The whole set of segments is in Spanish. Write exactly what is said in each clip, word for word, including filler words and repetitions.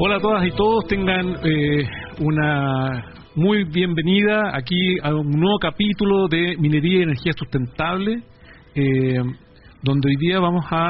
Hola a todas y todos, tengan eh, una muy bienvenida aquí a un nuevo capítulo de Minería y Energía Sustentable, eh, donde hoy día vamos a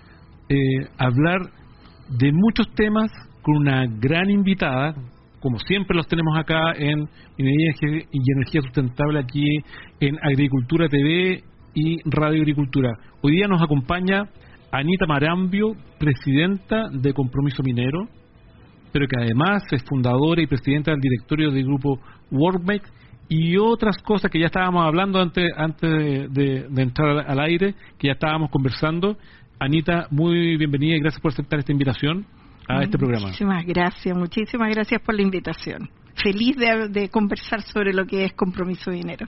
eh, hablar de muchos temas con una gran invitada, como siempre los tenemos acá en Minería y Energía Sustentable, aquí en Agricultura T V y Radio Agricultura. Hoy día nos acompaña Anita Marambio, presidenta de Compromiso Minero, pero que además es fundadora y presidenta del directorio del grupo WorldMate y otras cosas que ya estábamos hablando antes antes de, de, de entrar al aire, que ya estábamos conversando. Anita, muy bienvenida y gracias por aceptar esta invitación a este programa. Muchísimas gracias, muchísimas gracias por la invitación. Feliz de, de conversar sobre lo que es Compromiso Minero.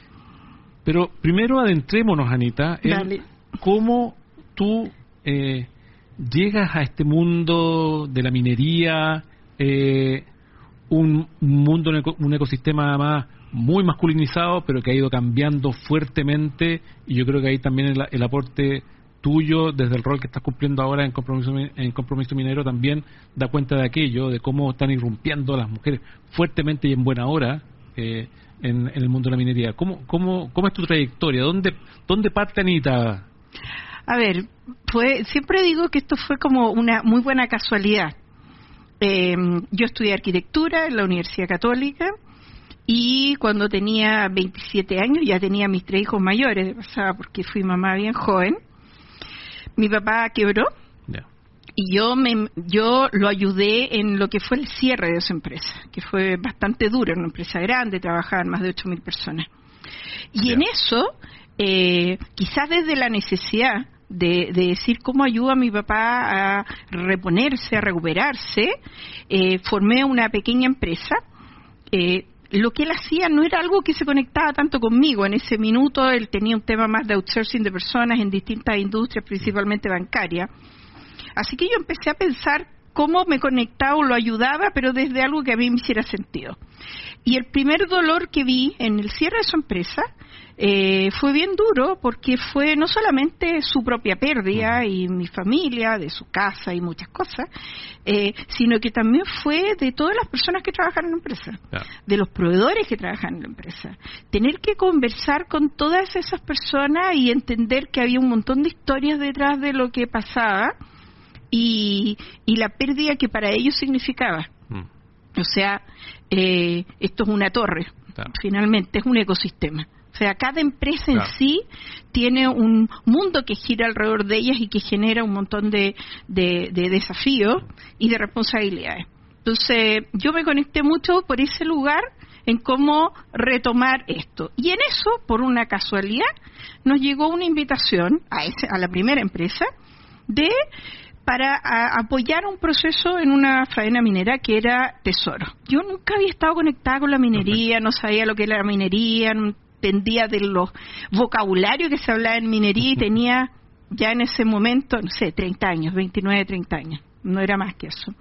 Pero primero adentrémonos, Anita, en Dale. cómo tú eh, llegas a este mundo de la minería, eh, un, un mundo, un ecosistema además muy masculinizado, pero que ha ido cambiando fuertemente, y yo creo que ahí también el, el aporte tuyo, desde el rol que estás cumpliendo ahora en Compromiso, en Compromiso Minero, también da cuenta de aquello, de cómo están irrumpiendo las mujeres fuertemente y en buena hora eh, en, en el mundo de la minería. ¿Cómo, cómo, cómo es tu trayectoria? ¿Dónde, dónde parte, Anita? A ver, fue, siempre digo que esto fue como una muy buena casualidad. Eh, yo estudié arquitectura en la Universidad Católica y cuando tenía veintisiete años ya tenía mis tres hijos mayores, de pasada, porque fui mamá bien joven. Mi papá quebró yeah. y yo me yo lo ayudé en lo que fue el cierre de su empresa, que fue bastante duro, una empresa grande, trabajaban más de ocho mil personas. Y yeah. en eso, eh, quizás desde la necesidad de, de decir cómo ayudo a mi papá a reponerse, a recuperarse, eh, formé una pequeña empresa. Eh, lo que él hacía no era algo que se conectaba tanto conmigo. En ese minuto él tenía un tema más de outsourcing de personas en distintas industrias, principalmente bancarias. Así que yo empecé a pensar cómo me conectaba o lo ayudaba, pero desde algo que a mí me hiciera sentido. Y el primer dolor que vi en el cierre de su empresa eh, fue bien duro, porque fue no solamente su propia pérdida y mi familia, de su casa y muchas cosas, eh, sino que también fue de todas las personas que trabajan en la empresa, yeah. de los proveedores que trabajan en la empresa. Tener que conversar con todas esas personas y entender que había un montón de historias detrás de lo que pasaba y, y la pérdida que para ellos significaba. Mm. O sea, eh, esto es una torre, claro. finalmente es un ecosistema. O sea, cada empresa claro. en sí tiene un mundo que gira alrededor de ellas y que genera un montón de, de, de desafíos y de responsabilidades. Entonces, yo me conecté mucho por ese lugar en cómo retomar esto. Y en eso, por una casualidad, nos llegó una invitación a, ese, a la primera empresa de... para a, apoyar un proceso en una faena minera que era Tesoro. Yo nunca había estado conectada con la minería, no sabía lo que era la minería, no entendía de los vocabularios que se hablaba en minería y tenía ya en ese momento, no sé, treinta años, veintinueve, treinta años, no era más que eso.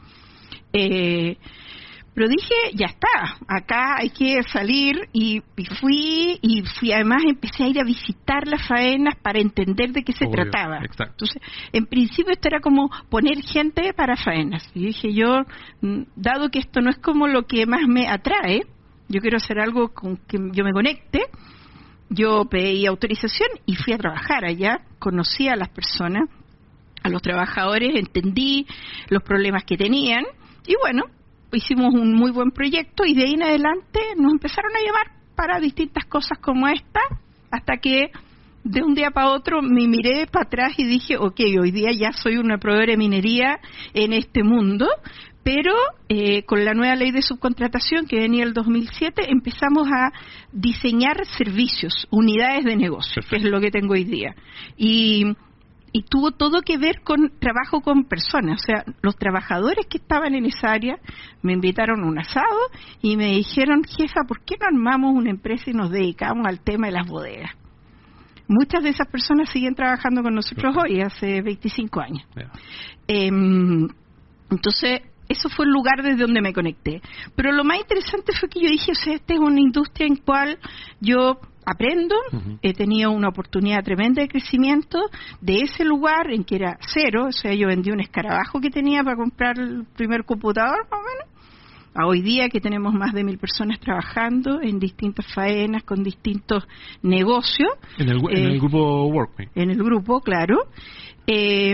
Eh, pero dije, ya está, acá hay que salir y, y fui, y fui, además empecé a ir a visitar las faenas para entender de qué se Obvio, trataba. Exacto. Entonces, en principio esto era como poner gente para faenas. Y dije yo, dado que esto no es como lo que más me atrae, yo quiero hacer algo con que yo me conecte, yo pedí autorización y fui a trabajar allá, conocí a las personas, a los trabajadores, entendí los problemas que tenían, y bueno, hicimos un muy buen proyecto y de ahí en adelante nos empezaron a llamar para distintas cosas como esta, hasta que de un día para otro me miré para atrás y dije, ok, hoy día ya soy una proveedora de minería en este mundo, pero eh, con la nueva ley de subcontratación que venía el dos mil siete empezamos a diseñar servicios, unidades de negocio, que es lo que tengo hoy día. Y... y tuvo todo que ver con trabajo con personas, o sea, los trabajadores que estaban en esa área me invitaron a un asado y me dijeron, jefa, ¿por qué no armamos una empresa y nos dedicamos al tema de las bodegas? Muchas de esas personas siguen trabajando con nosotros hoy, hace veinticinco años. Yeah. Eh, entonces, eso fue el lugar desde donde me conecté. Pero lo más interesante fue que yo dije, o sea, esta es una industria en cual yo aprendo, uh-huh. he tenido una oportunidad tremenda de crecimiento de ese lugar en que era cero, o sea, yo vendí un escarabajo que tenía para comprar el primer computador, más o menos, a hoy día que tenemos más de mil personas trabajando en distintas faenas, con distintos negocios. En el, eh, en el grupo WorkMe. En el grupo, claro. Eh,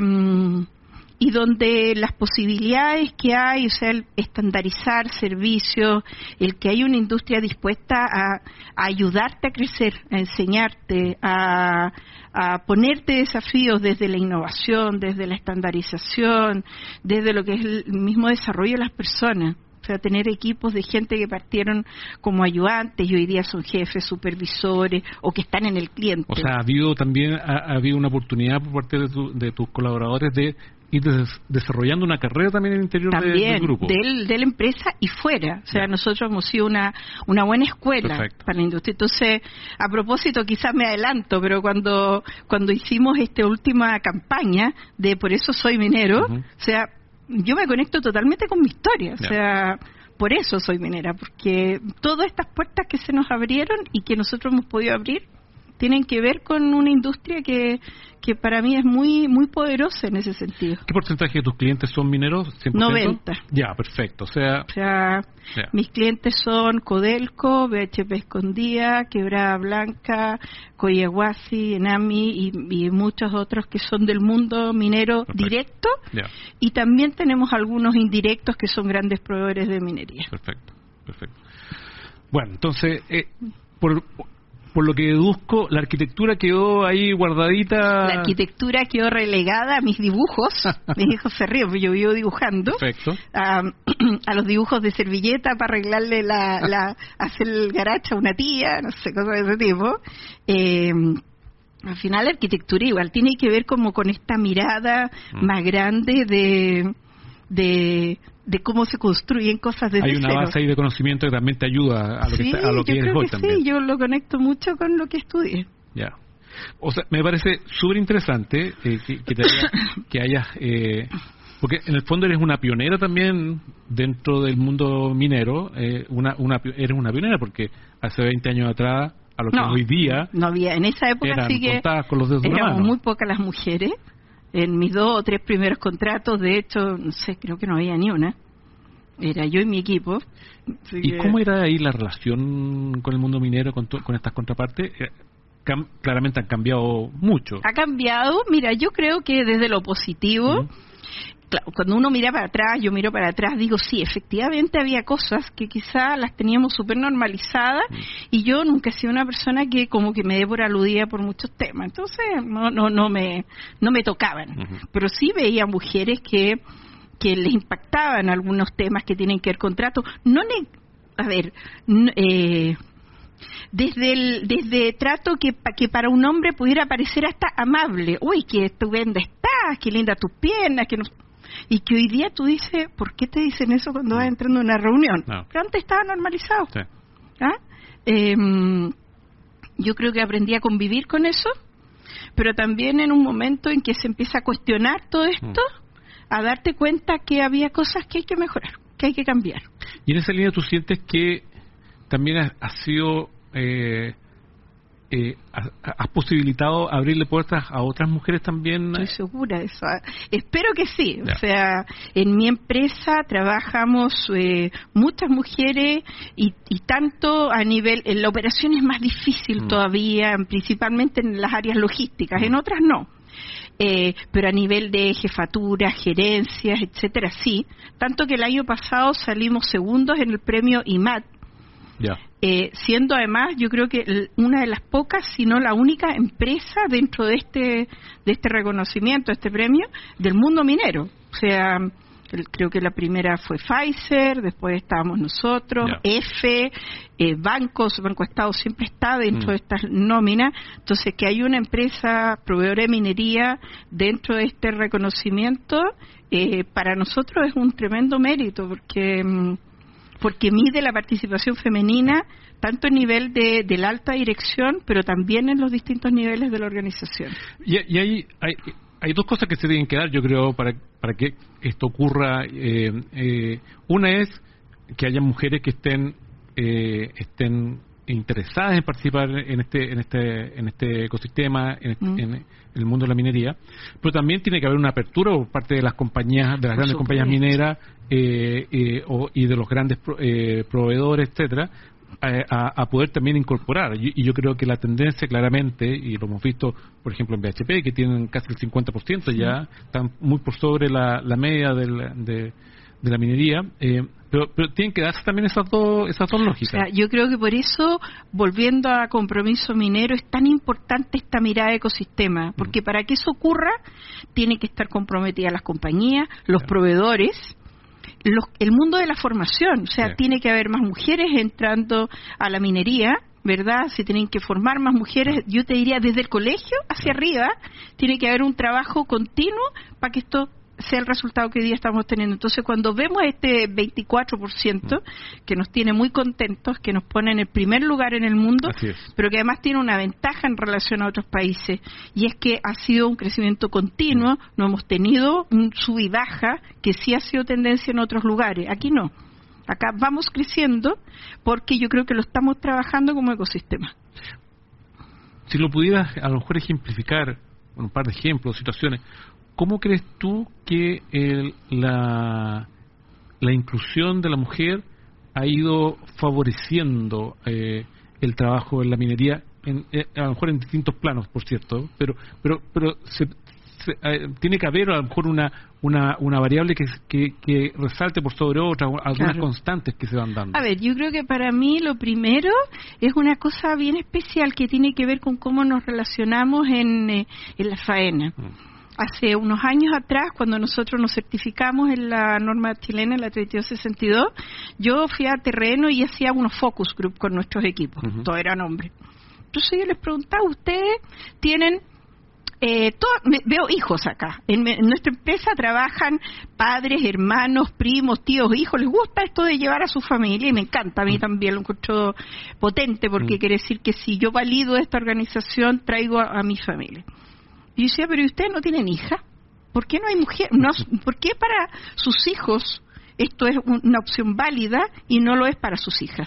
y donde las posibilidades que hay, o sea, el estandarizar servicios, el que hay una industria dispuesta a, a ayudarte a crecer, a enseñarte, a, a ponerte desafíos desde la innovación, desde la estandarización, desde lo que es el mismo desarrollo de las personas. O sea, tener equipos de gente que partieron como ayudantes y hoy día son jefes, supervisores o que están en el cliente. O sea, ha habido también ha, ha habido una oportunidad por parte de, tu, de tus colaboradores de ir des, desarrollando una carrera también en el interior también, de, del grupo. También, de la empresa y fuera. O sea, yeah. nosotros hemos sido una, una buena escuela Perfecto. Para la industria. Entonces, a propósito, quizás me adelanto, pero cuando, cuando hicimos esta última campaña de Por eso soy minero, uh-huh. o sea, yo me conecto totalmente con mi historia, yeah. o sea, por eso soy minera, porque todas estas puertas que se nos abrieron y que nosotros hemos podido abrir tienen que ver con una industria que, que para mí es muy muy poderosa en ese sentido. ¿Qué porcentaje de tus clientes son mineros? cien por ciento? noventa. Ya, perfecto. O sea, o sea yeah. mis clientes son Codelco, B H P Escondida, Quebrada Blanca, Coyahuasi, Enami y, y muchos otros que son del mundo minero perfecto. Directo. Yeah. Y también tenemos algunos indirectos que son grandes proveedores de minería. Perfecto, perfecto. Bueno, entonces, eh, por... Por lo que deduzco, la arquitectura quedó ahí guardadita. La arquitectura quedó relegada a mis dibujos. Mis hijos se ríen, porque yo vivo dibujando. Perfecto. A, a los dibujos de servilleta para arreglarle la, la hacer el garacha a una tía, no sé, cosas de ese tipo. Eh, al final la arquitectura igual tiene que ver como con esta mirada mm. más grande de... de de cómo se construyen cosas desde cero. Hay una cero. base ahí de conocimiento que también te ayuda a lo sí, que, está, a lo que eres hoy que también. Sí, yo lo conecto mucho con lo que estudié. Ya. O sea, me parece súper interesante eh, que, que, te haya, que hayas... Eh, porque en el fondo eres una pionera también dentro del mundo minero. Eh, una, una Eres una pionera porque hace veinte años atrás, a lo que no, hoy día... No había, en esa época eran sí que contadas con los dedos de una éramos mano. Muy pocas las mujeres. En mis dos o tres primeros contratos, de hecho, no sé, creo que no había ni una. Era yo y mi equipo. Así ¿Y que... cómo era ahí la relación con el mundo minero, con, tu, con estas contrapartes? Cam, claramente han cambiado mucho. Ha cambiado, mira, yo creo que desde lo positivo, uh-huh. claro, cuando uno mira para atrás, yo miro para atrás, digo, sí, efectivamente había cosas que quizá las teníamos súper normalizadas uh-huh. y yo nunca he sido una persona que como que me dé por aludida por muchos temas. Entonces, no no no me no me tocaban. Uh-huh. Pero sí veía mujeres que... que les impactaban algunos temas que tienen que ver con trato. No ne- a ver, n- eh, desde el desde trato que, pa- que para un hombre pudiera parecer hasta amable. Uy, qué estupenda estás, qué linda tus piernas, que no... Y que hoy día tú dices, ¿por qué te dicen eso cuando vas entrando a una reunión? No. Pero antes estaba normalizado. Sí. ¿Ah? Eh, yo creo que aprendí a convivir con eso, pero también en un momento en que se empieza a cuestionar todo esto, mm. a darte cuenta que había cosas que hay que mejorar, que hay que cambiar. Y en esa línea tú sientes que también has, has sido, eh, eh, has, has posibilitado abrirle puertas a otras mujeres también. Estoy segura de eso. Espero que sí. Ya. O sea, en mi empresa trabajamos eh, muchas mujeres y, y tanto a nivel, en la operación es más difícil mm. todavía, principalmente en las áreas logísticas, mm. en otras no. Eh, pero a nivel de jefatura, gerencias, etcétera, sí. Tanto que el año pasado salimos segundos en el premio I M A D, yeah. eh, siendo además, yo creo que una de las pocas, si no la única empresa dentro de este de este reconocimiento, este premio, del mundo minero. O sea, el, creo que la primera fue Pfizer, después estábamos nosotros, yeah. F, eh, bancos, Banco Estado siempre está dentro mm. de estas nóminas. Entonces, que hay una empresa proveedora de minería dentro de este reconocimiento, eh, para nosotros es un tremendo mérito, porque porque mide la participación femenina tanto a nivel de, de la alta dirección, pero también en los distintos niveles de la organización. Y, y hay, hay hay dos cosas que se tienen que dar, yo creo, para para que esto ocurra. Eh, eh, una es que haya mujeres que estén eh, estén interesadas en participar en este en este en este ecosistema, en, mm. en el mundo de la minería, pero también tiene que haber una apertura por parte de las compañías, de las grandes compañías mineras eh, eh, o, y de los grandes pro, eh, proveedores, etcétera, a, a poder también incorporar. Y, y yo creo que la tendencia claramente, y lo hemos visto, por ejemplo, en B H P, que tienen casi el cincuenta por ciento ya, sí. están muy por sobre la, la media del, de, de la minería, eh, pero, pero tienen que darse también esas dos, esas dos lógicas. O sea, yo creo que por eso, volviendo a Compromiso Minero, es tan importante esta mirada de ecosistema, porque mm. para que eso ocurra, tienen que estar comprometidas las compañías, los claro. proveedores, Los, el mundo de la formación, o sea, sí. tiene que haber más mujeres entrando a la minería, ¿verdad? Se tienen que formar más mujeres, yo te diría desde el colegio hacia sí. arriba, tiene que haber un trabajo continuo para que esto sea el resultado que hoy día estamos teniendo. Entonces, cuando vemos este veinticuatro por ciento que nos tiene muy contentos, que nos pone en el primer lugar en el mundo, pero que además tiene una ventaja en relación a otros países, y es que ha sido un crecimiento continuo, no hemos tenido un sub y baja, que sí ha sido tendencia en otros lugares. Aquí no. Acá vamos creciendo porque yo creo que lo estamos trabajando como ecosistema. Si lo pudieras a lo mejor ejemplificar, bueno, un par de ejemplos, situaciones, ¿cómo crees tú que el, la, la inclusión de la mujer ha ido favoreciendo eh, el trabajo en la minería, en, eh, a lo mejor en distintos planos, por cierto, pero pero pero se, se, eh, tiene que haber a lo mejor una una, una variable que, que, que resalte por sobre otras, algunas claro. constantes que se van dando? A ver, yo creo que para mí lo primero es una cosa bien especial que tiene que ver con cómo nos relacionamos en, eh, en la faena. Mm. Hace unos años atrás, cuando nosotros nos certificamos en la norma chilena, en la treinta y dos sesenta y dos, yo fui a terreno y hacía unos focus group con nuestros equipos, uh-huh. todos eran hombres. Entonces yo les preguntaba, ¿ustedes tienen, eh, todo, me, veo hijos acá, en, en nuestra empresa trabajan padres, hermanos, primos, tíos, hijos, ¿les gusta esto de llevar a su familia? Y me encanta, a mí uh-huh. también lo encuentro potente, porque uh-huh. quiere decir que si yo valido esta organización, traigo a, a mi familia. Y yo decía, pero ¿y ustedes no tienen hija? ¿Por qué no hay mujer? No, ¿por qué para sus hijos esto es una opción válida y no lo es para sus hijas?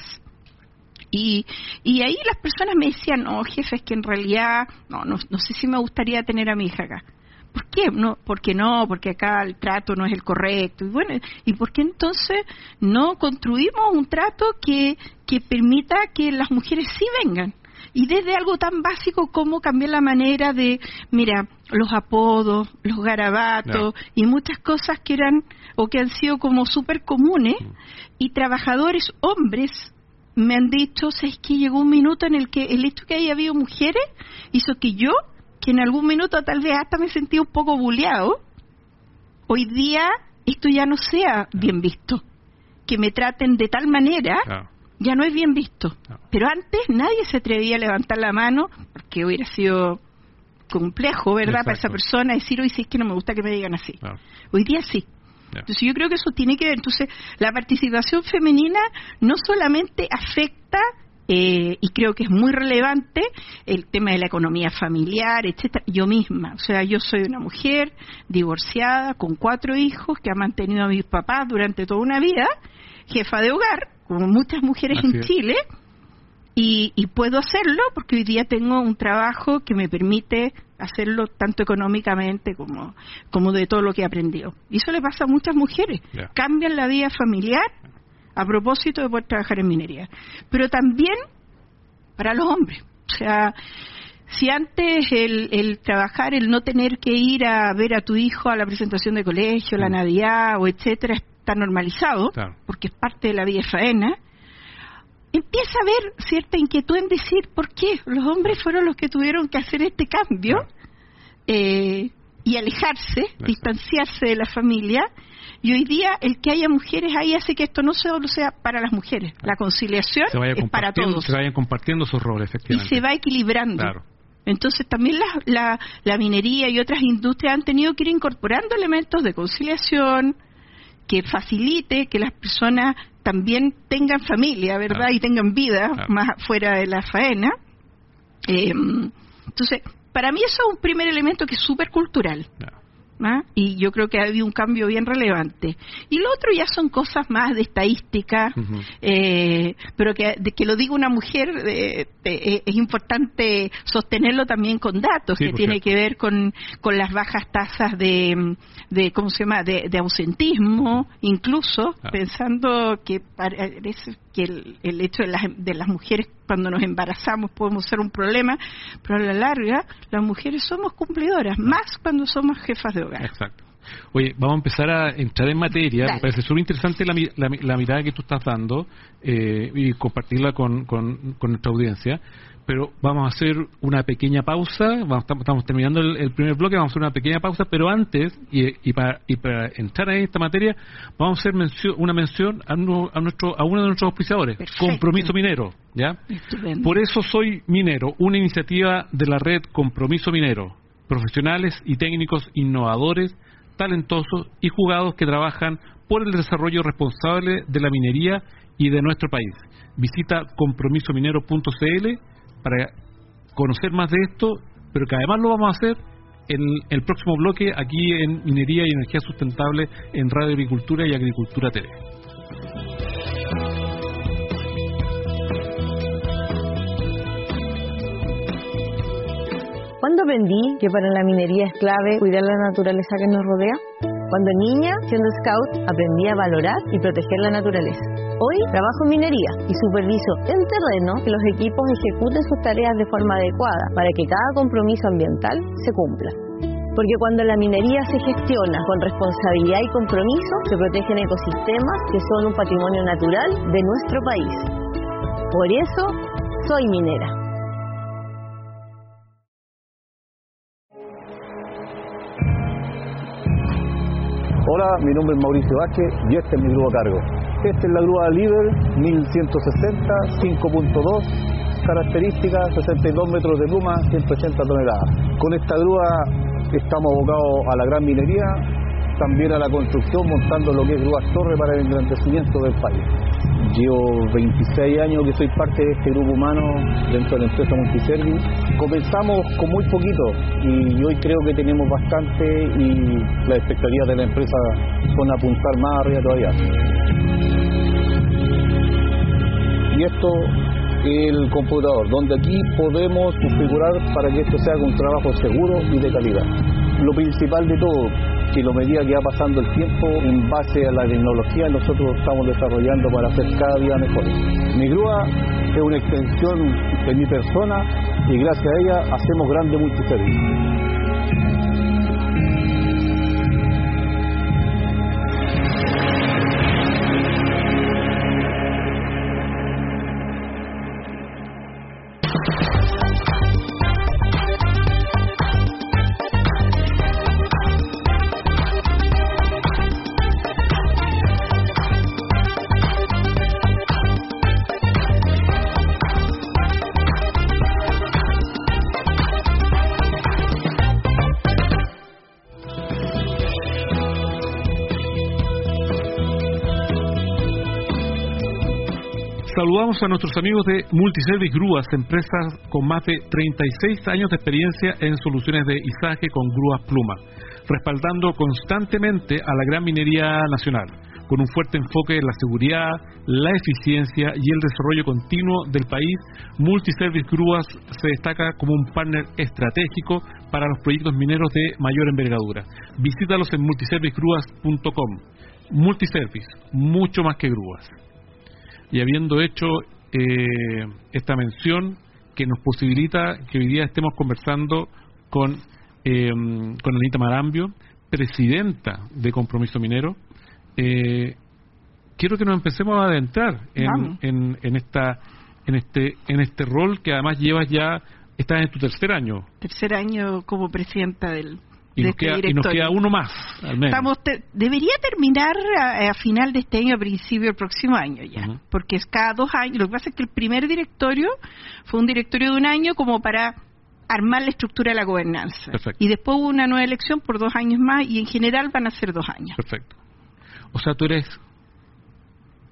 Y, y ahí las personas me decían, no, jefe, es que en realidad, no, no, no sé si me gustaría tener a mi hija acá. ¿Por qué? No, porque no, porque acá el trato no es el correcto. Y bueno, ¿y por qué entonces no construimos un trato que, que permita que las mujeres sí vengan? Y desde algo tan básico como cambiar la manera de, mira, los apodos, los garabatos no. y muchas cosas que eran o que han sido como súper comunes, mm. y trabajadores hombres me han dicho, ¿sabes qué? Llegó un minuto en el que el hecho que haya habido mujeres hizo que yo, que en algún minuto tal vez hasta me sentí un poco buleado, hoy día esto ya no sea no. bien visto, que me traten de tal manera... No. ya no es bien visto. No. Pero antes nadie se atrevía a levantar la mano, porque hubiera sido complejo, ¿verdad?, exacto. para esa persona decir, hoy sí es que no me gusta que me digan así. No. Hoy día sí. No. Entonces yo creo que eso tiene que ver. Entonces la participación femenina no solamente afecta, eh, y creo que es muy relevante, el tema de la economía familiar, etcétera. Yo misma, o sea, yo soy una mujer divorciada, con cuatro hijos, que ha mantenido a mis papás durante toda una vida, jefa de hogar, como muchas mujeres Así en es. Chile, y, y puedo hacerlo porque hoy día tengo un trabajo que me permite hacerlo tanto económicamente como, como de todo lo que he aprendido. Y eso le pasa a muchas mujeres. Yeah. Cambian la vida familiar a propósito de poder trabajar en minería. Pero también para los hombres. O sea, si antes el, el trabajar, el no tener que ir a ver a tu hijo a la presentación de colegio, mm. la Navidad o etcétera, está normalizado, claro. porque es parte de la vida de faena, empieza a haber cierta inquietud en decir por qué los hombres fueron los que tuvieron que hacer este cambio, claro. eh, y alejarse, Exacto. distanciarse de la familia, y hoy día el que haya mujeres ahí hace que esto no solo sea para las mujeres, la conciliación es para todos. Se vayan compartiendo esos roles, efectivamente. Y se va equilibrando. Claro. Entonces también la, la, la minería y otras industrias han tenido que ir incorporando elementos de conciliación, que facilite que las personas también tengan familia, ¿verdad? Claro. Y tengan vida claro. más fuera de la faena. Eh, entonces, para mí eso es un primer elemento que es súper cultural. Claro. ¿ah? Y yo creo que ha habido un cambio bien relevante. Y lo otro ya son cosas más de estadística, uh-huh. eh, pero que, de que lo diga una mujer, eh, eh, es importante sostenerlo también con datos, sí, que tiene cierto. que ver con, con las bajas tasas de, de ¿cómo se llama?, de, de ausentismo, incluso, ah. pensando que parece que el, el hecho de las, de las mujeres cuando nos embarazamos podemos ser un problema, pero a la larga las mujeres somos cumplidoras, más cuando somos jefas de hogar. Exacto. Oye, vamos a empezar a entrar en materia. Dale. Me parece súper interesante la, la, la mirada que tú estás dando eh, y compartirla con, con, con nuestra audiencia. Pero vamos a hacer una pequeña pausa. Vamos, estamos terminando el, el primer bloque, vamos a hacer una pequeña pausa, pero antes, y, y, para, y para entrar en esta materia, vamos a hacer mención, una mención a, no, a, nuestro, a uno de nuestros auspiciadores, Perfecto. Compromiso Minero. ¿Ya? Estupendo. Por eso soy minero, una iniciativa de la red Compromiso Minero. Profesionales y técnicos innovadores, talentosos y jugados que trabajan por el desarrollo responsable de la minería y de nuestro país. Visita compromiso minero punto c l para conocer más de esto, pero que además lo vamos a hacer en el próximo bloque aquí en Minería y Energía Sustentable en Radio Agricultura y Agricultura T V. ¿Cuándo aprendí que para la minería es clave cuidar la naturaleza que nos rodea? Cuando niña, siendo scout, aprendí a valorar y proteger la naturaleza. Hoy trabajo en minería y superviso en terreno que los equipos ejecuten sus tareas de forma adecuada para que cada compromiso ambiental se cumpla. Porque cuando la minería se gestiona con responsabilidad y compromiso, se protegen ecosistemas que son un patrimonio natural de nuestro país. Por eso, soy minera. Hola, mi nombre es Mauricio Vázquez y esta es mi grúa a cargo. Esta es la grúa Líder mil ciento sesenta, cinco punto dos, características sesenta y dos metros de pluma, ciento ochenta toneladas. Con esta grúa estamos abocados a la gran minería, también a la construcción, montando lo que es grúas torre para el engrandecimiento del país. Llevo veintiséis años que soy parte de este grupo humano dentro de la empresa Multiservice. Comenzamos con muy poquito y hoy creo que tenemos bastante y las expectativas de la empresa son apuntar más arriba todavía. Y esto es el computador, donde aquí podemos configurar para que esto sea un trabajo seguro y de calidad. Lo principal de todo, que a medida que va pasando el tiempo, en base a la tecnología, nosotros estamos desarrollando para hacer cada día mejores. Mi grúa es una extensión de mi persona y gracias a ella hacemos grandes multiservicios. Saludamos a nuestros amigos de Multiservice Grúas, empresas con más de treinta y seis años de experiencia en soluciones de izaje con grúas pluma, respaldando constantemente a la gran minería nacional, con un fuerte enfoque en la seguridad, la eficiencia y el desarrollo continuo del país. Multiservice Grúas se destaca como un partner estratégico para los proyectos mineros de mayor envergadura. Visítalos en multiservice grúas punto com. Multiservice, mucho más que grúas. Y habiendo hecho eh, esta mención que nos posibilita que hoy día estemos conversando con, eh, con Anita Marambio, presidenta de Compromiso Minero, eh, quiero que nos empecemos a adentrar en, en, en, esta, en, este, en este rol que además llevas ya, estás en tu tercer año. Tercer año como presidenta del... Y nos, queda, y nos queda uno más, al menos. Estamos te, debería terminar a, a final de este año, a principio del próximo año ya, uh-huh. porque es cada dos años. Lo que pasa es que el primer directorio fue un directorio de un año como para armar la estructura de la gobernanza. Perfecto. Y después hubo una nueva elección por dos años más y en general van a ser dos años. Perfecto. O sea, tú eres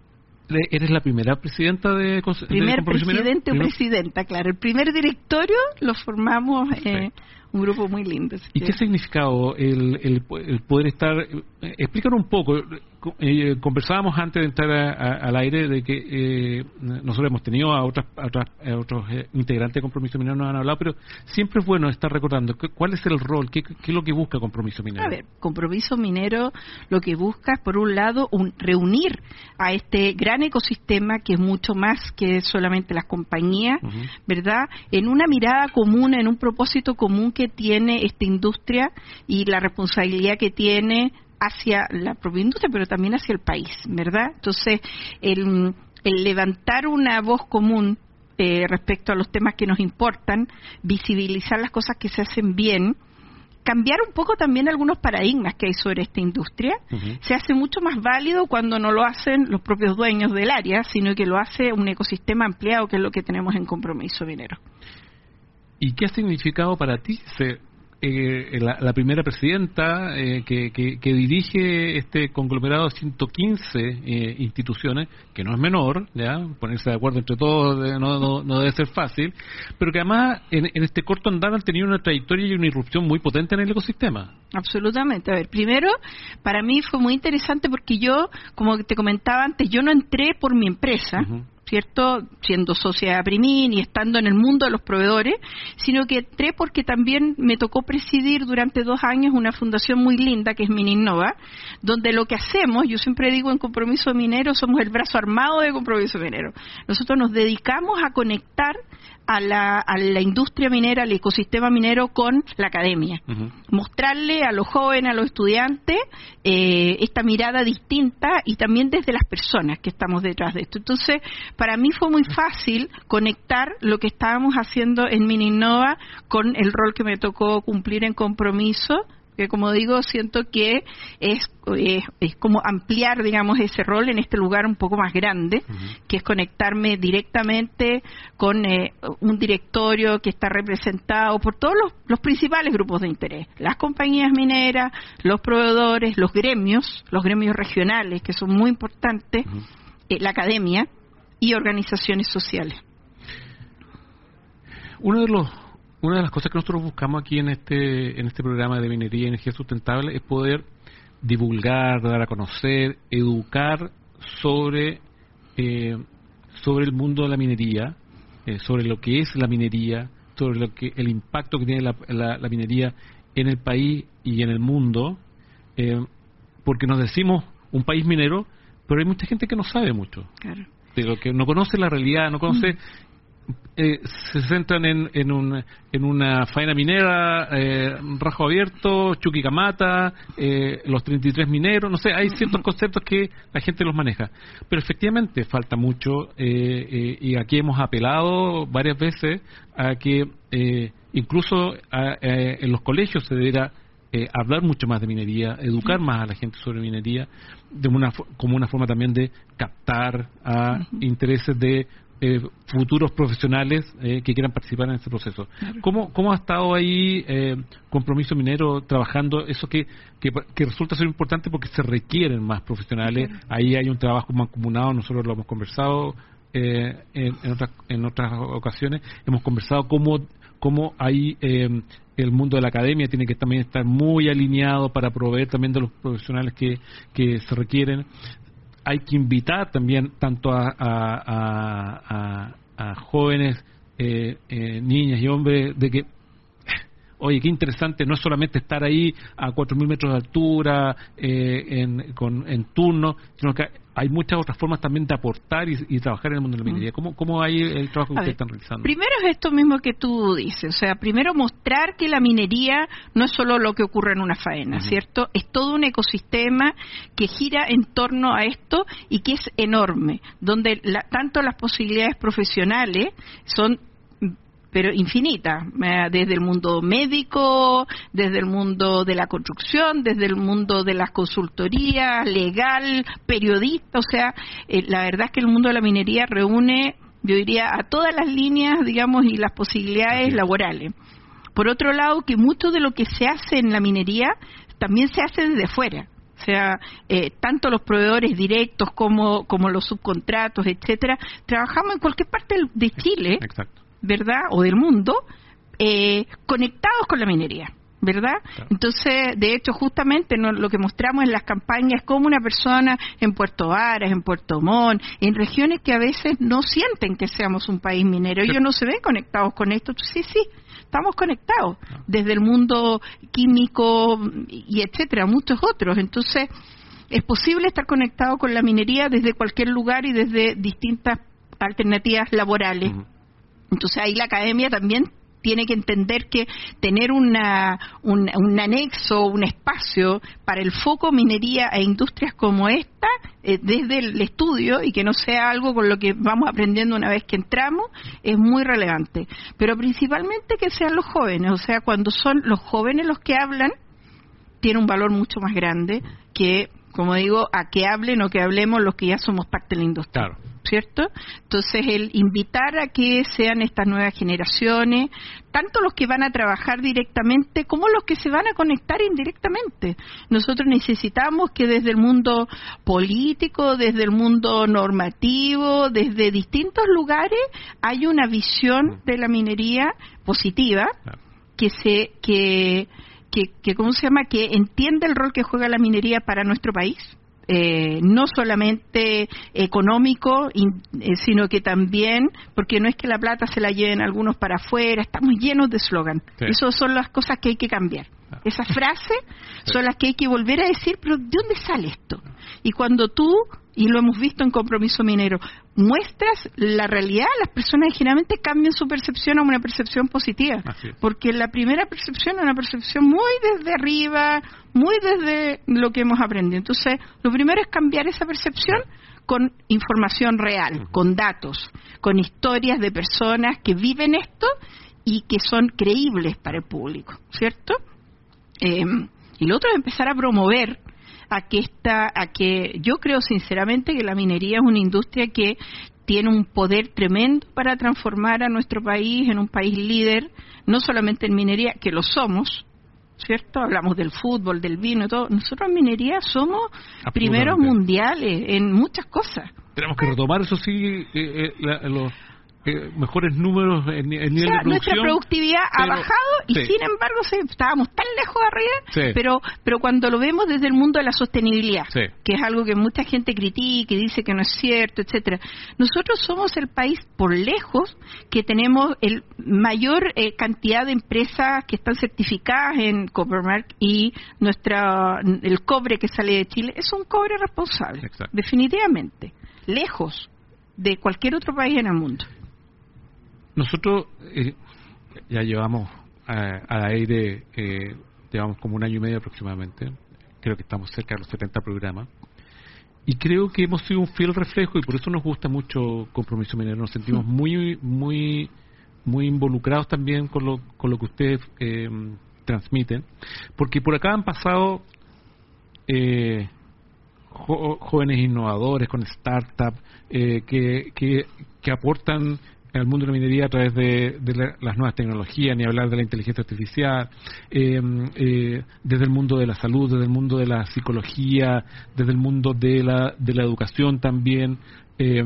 ¿Eres la primera presidenta de, de Primer Compromiso presidente Minero? o presidenta, claro. El primer directorio lo formamos eh, un grupo muy lindo. ¿Y qué ha significado el, el, el poder estar? Eh, explícanos un poco. Eh, conversábamos antes de entrar a, a, al aire de que eh, nosotros hemos tenido a, otras, a, otras, a otros eh, integrantes de Compromiso Minero, nos han hablado, pero siempre es bueno estar recordando cuál es el rol, qué, qué es lo que busca Compromiso Minero. A ver, Compromiso Minero lo que busca es, por un lado, un, reunir a este gran ecosistema que es mucho más que solamente las compañías, uh-huh. ¿verdad? En una mirada común, en un propósito común que tiene esta industria y la responsabilidad que tiene hacia la propia industria, pero también hacia el país, ¿verdad? Entonces, el, el levantar una voz común eh, respecto a los temas que nos importan, visibilizar las cosas que se hacen bien, cambiar un poco también algunos paradigmas que hay sobre esta industria, uh-huh. se hace mucho más válido cuando no lo hacen los propios dueños del área, sino que lo hace un ecosistema ampliado, que es lo que tenemos en Compromiso Minero. ¿Y qué ha significado para ti ser eh, la, la primera presidenta eh, que, que, que dirige este conglomerado de ciento quince eh, instituciones, que no es menor, ya ponerse de acuerdo entre todos no, no, no debe ser fácil, pero que además en, en este corto andar han tenido una trayectoria y una irrupción muy potente en el ecosistema? Absolutamente. A ver, primero, para mí fue muy interesante porque yo, como te comentaba antes, yo no entré por mi empresa, uh-huh. ¿cierto?, siendo socia de Primin y estando en el mundo de los proveedores, sino que entré porque también me tocó presidir durante dos años una fundación muy linda que es Mininnova, donde lo que hacemos, yo siempre digo en Compromiso Minero, somos el brazo armado de Compromiso Minero. Nosotros nos dedicamos a conectar a la, a la industria minera, al ecosistema minero con la academia. Uh-huh. Mostrarle a los jóvenes, a los estudiantes, eh, esta mirada distinta y también desde las personas que estamos detrás de esto. Entonces, para mí fue muy fácil conectar lo que estábamos haciendo en Mininnova con el rol que me tocó cumplir en Compromiso, que, como digo, siento que es, es, es como ampliar, digamos, ese rol en este lugar un poco más grande, uh-huh. que es conectarme directamente con eh, un directorio que está representado por todos los, los principales grupos de interés, las compañías mineras, los proveedores, los gremios, los gremios regionales, que son muy importantes, uh-huh. eh, la academia y organizaciones sociales. Uno de los Una de las cosas que nosotros buscamos aquí en este en este programa de Minería y Energía Sustentable es poder divulgar, dar a conocer, educar sobre eh, sobre el mundo de la minería, eh, sobre lo que es la minería, sobre lo que el impacto que tiene la, la, la minería en el país y en el mundo, eh, porque nos decimos un país minero, pero hay mucha gente que no sabe mucho, claro. de lo que no conoce la realidad, no conoce. Mm. Eh, se centran en, en, un, en una faena minera, eh, Rajo Abierto, Chuquicamata, eh, los treinta y tres mineros, no sé, hay ciertos conceptos que la gente los maneja, pero efectivamente falta mucho eh, eh, y aquí hemos apelado varias veces a que eh, incluso a, a, en los colegios se deberá eh, hablar mucho más de minería, educar más a la gente sobre minería, de una como una forma también de captar a intereses de Eh, futuros profesionales eh, que quieran participar en este proceso. Claro. ¿Cómo, cómo ha estado ahí eh, Compromiso Minero trabajando eso que, que, que resulta ser importante porque se requieren más profesionales? Claro. Ahí hay un trabajo mancomunado, nosotros lo hemos conversado eh, en, en, otras, en otras ocasiones, hemos conversado cómo, cómo ahí eh, el mundo de la academia tiene que también estar muy alineado para proveer también de los profesionales que, que se requieren. Hay que invitar también tanto a, a, a, a, a jóvenes, eh, eh, niñas y hombres, de que, oye, qué interesante, no es solamente estar ahí a cuatro mil metros de altura, eh, en, con, en turno, sino que hay muchas otras formas también de aportar y, y trabajar en el mundo de la minería. ¿Cómo, cómo hay el trabajo que ustedes están realizando? Primero es esto mismo que tú dices, o sea, primero mostrar que la minería no es solo lo que ocurre en una faena, uh-huh. ¿cierto? Es todo un ecosistema que gira en torno a esto y que es enorme, donde la, tanto las posibilidades profesionales son pero infinita, desde el mundo médico, desde el mundo de la construcción, desde el mundo de las consultorías, legal, periodista, o sea, eh, la verdad es que el mundo de la minería reúne, yo diría, a todas las líneas, digamos, y las posibilidades sí. laborales. Por otro lado, que mucho de lo que se hace en la minería también se hace desde fuera. sea, eh, tanto los proveedores directos como, como los subcontratos, etcétera, trabajamos en cualquier parte de Chile, exacto, ¿verdad? O del mundo, eh, conectados con la minería, ¿verdad? Claro. Entonces, de hecho, justamente no, lo que mostramos en las campañas es cómo una persona en Puerto Varas, en Puerto Montt, en regiones que a veces no sienten que seamos un país minero, ellos no se ven conectados con esto. Sí, sí, estamos conectados, desde el mundo químico y etcétera, muchos otros. Entonces, es posible estar conectado con la minería desde cualquier lugar y desde distintas alternativas laborales. Uh-huh. Entonces, ahí la academia también tiene que entender que tener una, un, un anexo, un espacio para el foco minería e industrias como esta, eh, desde el estudio, y que no sea algo con lo que vamos aprendiendo una vez que entramos, es muy relevante. Pero principalmente que sean los jóvenes, o sea, cuando son los jóvenes los que hablan, tiene un valor mucho más grande que, como digo, a que hablen o que hablemos los que ya somos parte de la industria. Claro. ¿Cierto? Entonces, el invitar a que sean estas nuevas generaciones, tanto los que van a trabajar directamente como los que se van a conectar indirectamente. Nosotros necesitamos que desde el mundo político, desde el mundo normativo, desde distintos lugares, haya una visión de la minería positiva, que se que que, que ¿cómo se llama? Que entienda el rol que juega la minería para nuestro país. Eh, no solamente económico, in, eh, sino que también, porque no es que la plata se la lleven algunos para afuera, estamos llenos de eslogan. Sí. Esas son las cosas que hay que cambiar. Ah. Esas frases sí. son las que hay que volver a decir, pero ¿de dónde sale esto? Y cuando tú, y lo hemos visto en Compromiso Minero, muestras la realidad, las personas generalmente cambian su percepción a una percepción positiva, porque la primera percepción es una percepción muy desde arriba, muy desde lo que hemos aprendido. Entonces, lo primero es cambiar esa percepción con información real, con datos, con historias de personas que viven esto y que son creíbles para el público, ¿cierto? Eh, y lo otro es empezar a promover a que esta, a que yo creo sinceramente que la minería es una industria que tiene un poder tremendo para transformar a nuestro país en un país líder, no solamente en minería, que lo somos, ¿cierto? Hablamos del fútbol, del vino y todo. Nosotros en minería somos primeros mundiales en muchas cosas. Tenemos que retomar, eso sí, eh, eh, la, los eh, mejores números en, en nivel o sea, de producción. Nuestra productividad pero, ha bajado y sí. sin embargo sí, estábamos tan lejos de arriba, sí. pero pero cuando lo vemos desde el mundo de la sostenibilidad, sí. que es algo que mucha gente critica y dice que no es cierto, etcétera. Nosotros somos el país por lejos que tenemos el mayor eh, cantidad de empresas que están certificadas en Coppermark, y nuestra el cobre que sale de Chile es un cobre responsable, exacto. definitivamente, lejos de cualquier otro país en el mundo. Nosotros eh, ya llevamos eh, al aire, eh, llevamos como un año y medio aproximadamente, creo que estamos cerca de los setenta programas, y creo que hemos sido un fiel reflejo, y por eso nos gusta mucho Compromiso Minero, nos sentimos sí. muy muy muy involucrados también con lo, con lo que ustedes eh, transmiten, porque por acá han pasado eh, jo- jóvenes innovadores con startups eh, que, que, que aportan al mundo de la minería a través de, de la, las nuevas tecnologías, ni hablar de la inteligencia artificial, eh, eh, desde el mundo de la salud, desde el mundo de la psicología, desde el mundo de la, de la educación también. Eh,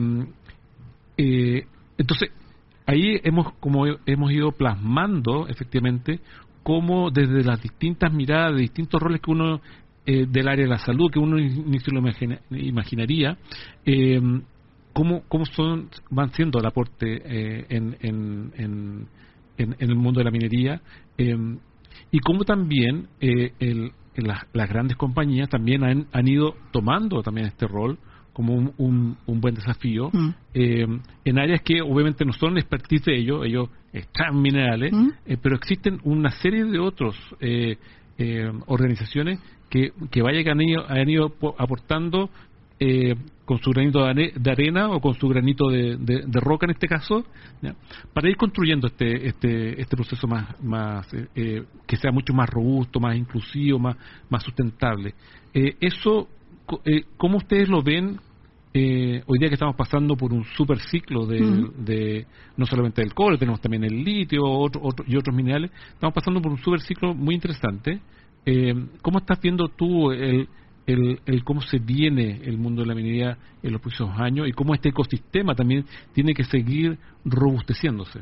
eh, entonces, ahí hemos como hemos ido plasmando efectivamente cómo desde las distintas miradas, de distintos roles que uno eh, del área de la salud, que uno ni se lo imagina, imaginaría, eh, cómo cómo son van siendo el aporte eh, en, en, en, en, en el mundo de la minería, eh, y cómo también eh, el, las, las grandes compañías también han, han ido tomando también este rol como un, un, un buen desafío mm. eh, en áreas que obviamente no son expertise de ellos, ellos extraen minerales, mm. eh, pero existen una serie de otros eh, eh, organizaciones que, que vaya que han ido, han ido aportando Eh, con su granito de arena o con su granito de, de, de roca en este caso, ¿ya? Para ir construyendo este este este proceso más más eh, que sea mucho más robusto, más inclusivo, más más sustentable. Eh, eso, eh, ¿cómo ustedes lo ven eh, hoy día que estamos pasando por un super ciclo de, mm. de no solamente del cobre, tenemos también el litio otro, otro, y otros minerales, estamos pasando por un super ciclo muy interesante. Eh, ¿Cómo estás viendo tú el el, el cómo se viene el mundo de la minería en los próximos años y cómo este ecosistema también tiene que seguir robusteciéndose.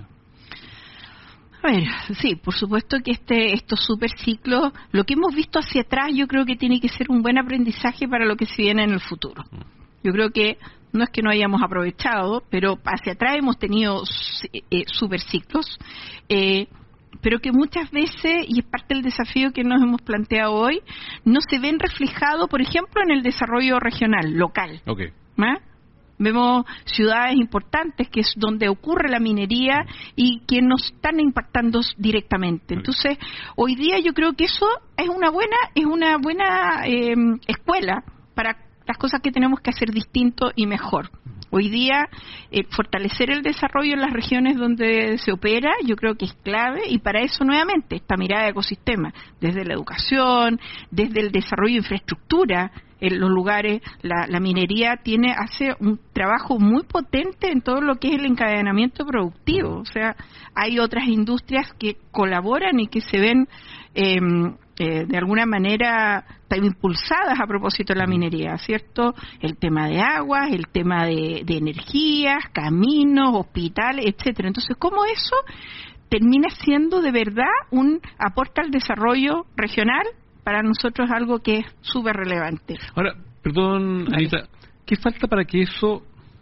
A ver, sí, por supuesto que este estos superciclos, lo que hemos visto hacia atrás, yo creo que tiene que ser un buen aprendizaje para lo que se viene en el futuro. Yo creo que no es que no hayamos aprovechado, pero hacia atrás hemos tenido eh, superciclos, eh, pero que muchas veces, y es parte del desafío que nos hemos planteado hoy, no se ven reflejados, por ejemplo, en el desarrollo regional, local. Okay. ¿Ah? Vemos ciudades importantes que es donde ocurre la minería y que nos están impactando directamente. Entonces, hoy día yo creo que eso es una buena es una buena eh, escuela para las cosas que tenemos que hacer distinto y mejor. Hoy día, eh, fortalecer el desarrollo en las regiones donde se opera, yo creo que es clave, y para eso, nuevamente, esta mirada de ecosistema, desde la educación, desde el desarrollo de infraestructura en los lugares, la, la minería tiene hace un trabajo muy potente en todo lo que es el encadenamiento productivo. O sea, hay otras industrias que colaboran y que se ven eh, eh, de alguna manera impulsadas a propósito de la minería, ¿cierto? El tema de aguas, el tema de, de energías, caminos, hospitales, etcétera. Entonces, ¿cómo eso termina siendo de verdad un aporte al desarrollo regional? Para nosotros es algo que es súper relevante. Ahora, perdón, Anita, ¿qué falta para que eso,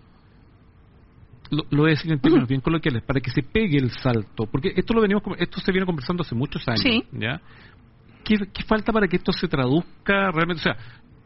lo, lo voy a decir en términos bien coloquiales, para que se pegue el salto? Porque esto lo venimos, esto se viene conversando hace muchos años, sí. ¿ya? ¿Qué, ¿Qué falta para que esto se traduzca realmente? O sea,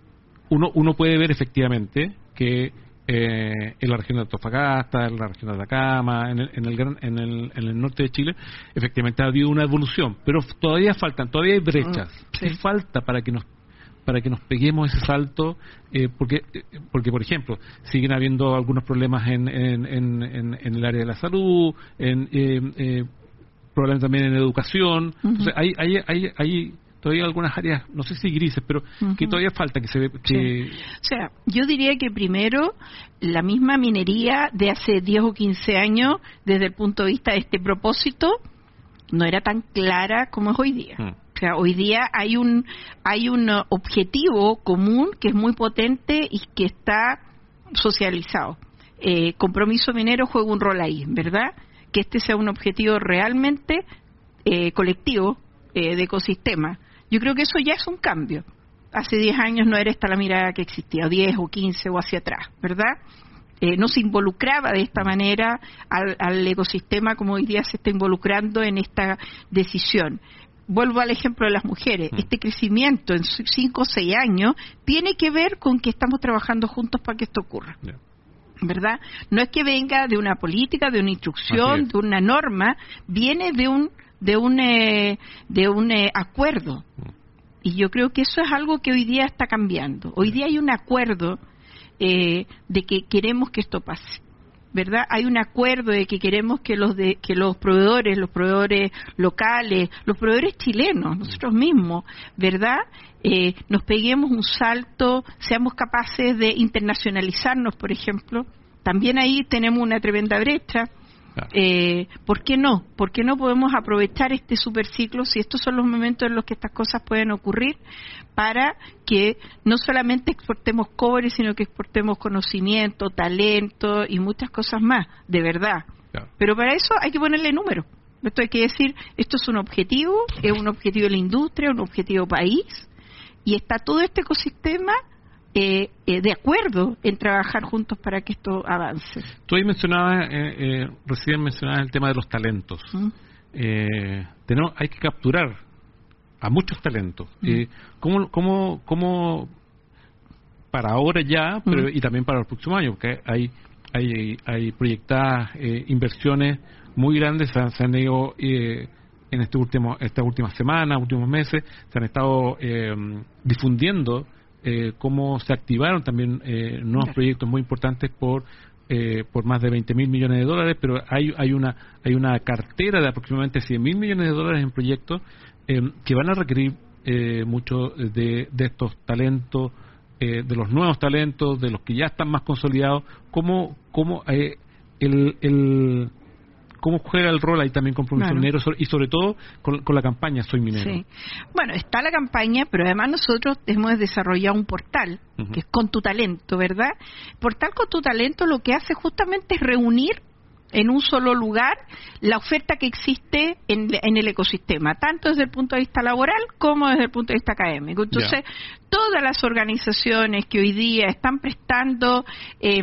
uno, uno puede ver efectivamente que eh, en la región de Antofagasta, en la región de Atacama, en el, en el, gran, en el, en el norte de Chile, efectivamente ha habido una evolución, pero todavía faltan, todavía hay brechas. Sí. ¿Qué falta para que nos para que nos peguemos ese salto? Eh, porque, porque, por ejemplo, siguen habiendo algunos problemas en, en, en, en, en el área de la salud, en eh, eh, problemas también en educación. Uh-huh. Entonces, hay, hay, hay, hay todavía algunas áreas, no sé si grises, pero uh-huh. que todavía falta que se ve. Que... Sí. O sea, yo diría que primero, la misma minería de hace diez o quince años, desde el punto de vista de este propósito, no era tan clara como es hoy día. Uh-huh. O sea, hoy día hay un hay un objetivo común que es muy potente y que está socializado. Eh, compromiso minero juega un rol ahí, ¿verdad? Que este sea un objetivo realmente eh, colectivo eh, de ecosistema. Yo creo que eso ya es un cambio. Hace diez años no era esta la mirada que existía, diez o quince o hacia atrás, ¿verdad? Eh, no se involucraba de esta manera al, al ecosistema como hoy día se está involucrando en esta decisión. Vuelvo al ejemplo de las mujeres. Este crecimiento en cinco o seis años tiene que ver con que estamos trabajando juntos para que esto ocurra. Yeah. ¿Verdad? No es que venga de una política, de una instrucción, de una norma, viene de un de un eh, de un eh, acuerdo. Y yo creo que eso es algo que hoy día está cambiando. Hoy día hay un acuerdo eh, de que queremos que esto pase, ¿verdad? Hay un acuerdo de que queremos que los de que los proveedores, los proveedores locales, los proveedores chilenos, nosotros mismos, ¿verdad? Eh, nos peguemos un salto, seamos capaces de internacionalizarnos, por ejemplo. También ahí tenemos una tremenda brecha. Eh, ¿Por qué no? ¿Por qué no podemos aprovechar este superciclo si estos son los momentos en los que estas cosas pueden ocurrir para que no solamente exportemos cobre, sino que exportemos conocimiento, talento y muchas cosas más, de verdad? Claro. Pero para eso hay que ponerle número. Esto hay que decir, esto es un objetivo, es un objetivo de la industria, un objetivo país, y está todo este ecosistema Eh, eh, de acuerdo en trabajar juntos para que esto avance. Tú ahí mencionabas, eh, eh, recién mencionabas el tema de los talentos. ¿Mm? Eh, tenemos, hay que capturar a muchos talentos. ¿Mm? Eh, ¿cómo, cómo, cómo para ahora ya, pero ¿Mm? y también para los próximos años? Porque hay hay, hay proyectadas eh, inversiones muy grandes, se han, se han ido eh, en este último, estas últimas semanas, últimos meses, se han estado eh, difundiendo Eh, cómo se activaron también eh, nuevos claro. proyectos muy importantes por eh, por más de veinte mil millones de dólares, pero hay hay una hay una cartera de aproximadamente cien mil millones de dólares en proyectos eh, que van a requerir eh, mucho de, de estos talentos, eh, de los nuevos talentos, de los que ya están más consolidados. ¿Cómo, cómo eh, el, el cómo juega el rol ahí también Compromiso Claro. Minero y sobre todo con, con la campaña Soy Minero. Sí. Bueno, está la campaña, pero además nosotros hemos desarrollado un portal, uh-huh. que es Con Tu Talento, ¿verdad? Portal Con Tu Talento lo que hace justamente es reunir en un solo lugar la oferta que existe en, en el ecosistema, tanto desde el punto de vista laboral como desde el punto de vista académico. Entonces, yeah. todas las organizaciones que hoy día están prestando eh,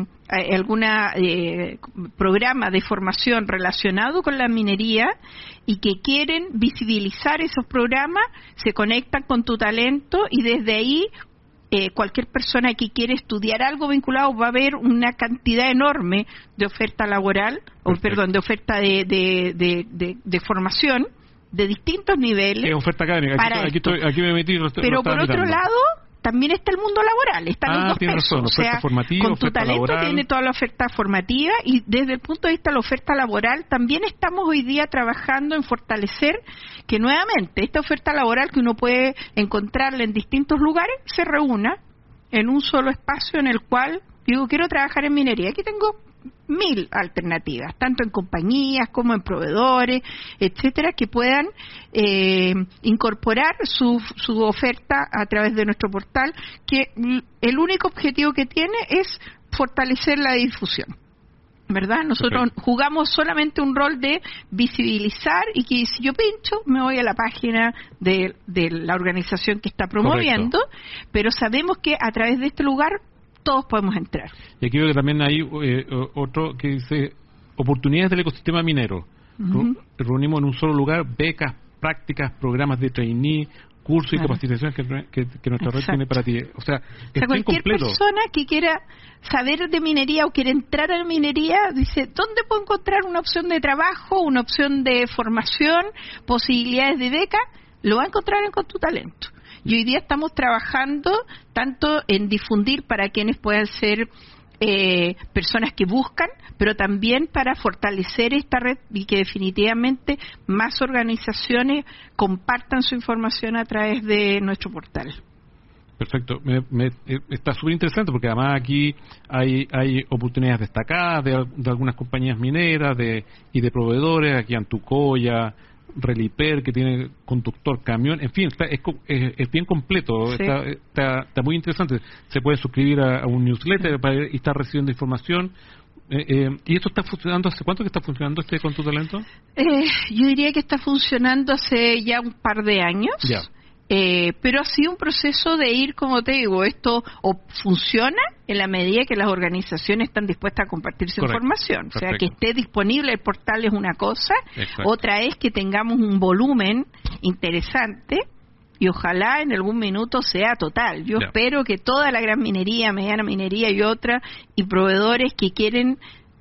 algún eh, programa de formación relacionado con la minería y que quieren visibilizar esos programas, se conectan con Tu Talento y desde ahí Eh, cualquier persona que quiere estudiar algo vinculado va a ver una cantidad enorme de oferta laboral, o perdón, de oferta de, de, de, de, de formación de distintos niveles. Es oferta académica. Aquí, aquí, estoy, aquí me metí. Lo, Pero lo por otro mirando. lado, también está el mundo laboral, están ah, los dos tiene pesos. razón, o sea, oferta formativa, con oferta Tu Talento laboral. tiene toda la oferta formativa y desde el punto de vista de la oferta laboral también estamos hoy día trabajando en fortalecer que nuevamente esta oferta laboral que uno puede encontrarla en distintos lugares se reúna en un solo espacio en el cual digo, quiero trabajar en minería. Aquí tengo mil alternativas, tanto en compañías como en proveedores, etcétera, que puedan eh, incorporar su, su oferta a través de nuestro portal, que el único objetivo que tiene es fortalecer la difusión. ¿Verdad? Nosotros okay. jugamos solamente un rol de visibilizar y que si yo pincho me voy a la página de, de la organización que está promoviendo, correcto. Pero sabemos que a través de este lugar todos podemos entrar. Y aquí veo que también hay eh, otro que dice oportunidades del ecosistema minero. Uh-huh. Reunimos en un solo lugar becas, prácticas, programas de trainee, cursos claro. y capacitaciones que, que, que nuestra Exacto. red tiene para ti. O sea, o sea cualquier completo. persona que quiera saber de minería o quiere entrar a la minería, dice, ¿dónde puedo encontrar una opción de trabajo, una opción de formación, posibilidades de beca? Lo va a encontrar en Con Tu Talento. Y hoy día estamos trabajando tanto en difundir para quienes puedan ser eh, personas que buscan, pero también para fortalecer esta red y que definitivamente más organizaciones compartan su información a través de nuestro portal. Perfecto, me, me, está súper interesante porque además aquí hay hay oportunidades destacadas de, de algunas compañías mineras de y de proveedores, aquí Antucoya, Reliper, que tiene conductor, camión, en fin, está, es, es, es bien completo, sí. está, está, está muy interesante. Se puede suscribir a, a un newsletter para y estar recibiendo información. Eh, eh, ¿Y esto está funcionando? ¿Hace cuánto que está funcionando este Con Tu Talento? Eh, yo diría que está funcionando hace ya un par de años. Ya. Eh, pero ha sido un proceso de ir, como te digo, esto o funciona en la medida que las organizaciones están dispuestas a compartir su Correcto. información. Perfecto. O sea, que esté disponible el portal es una cosa, Exacto. otra es que tengamos un volumen interesante y ojalá en algún minuto sea total. Yo yeah. espero que toda la gran minería, mediana minería y otra, y proveedores que quieren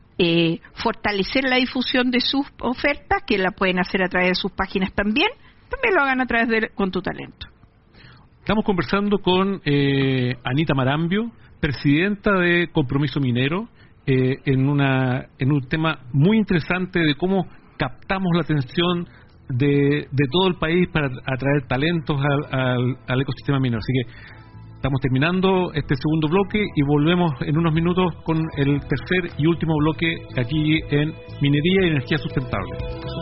eh, fortalecer la difusión de sus ofertas, que la pueden hacer a través de sus páginas también, también lo hagan a través de Con Tu Talento. Estamos conversando con eh, Anita Marambio, presidenta de Compromiso Minero, eh, en una en un tema muy interesante de cómo captamos la atención de, de todo el país para atraer talentos al, al, al ecosistema minero. Así que estamos terminando este segundo bloque y volvemos en unos minutos con el tercer y último bloque aquí en Minería y Energía Sustentable.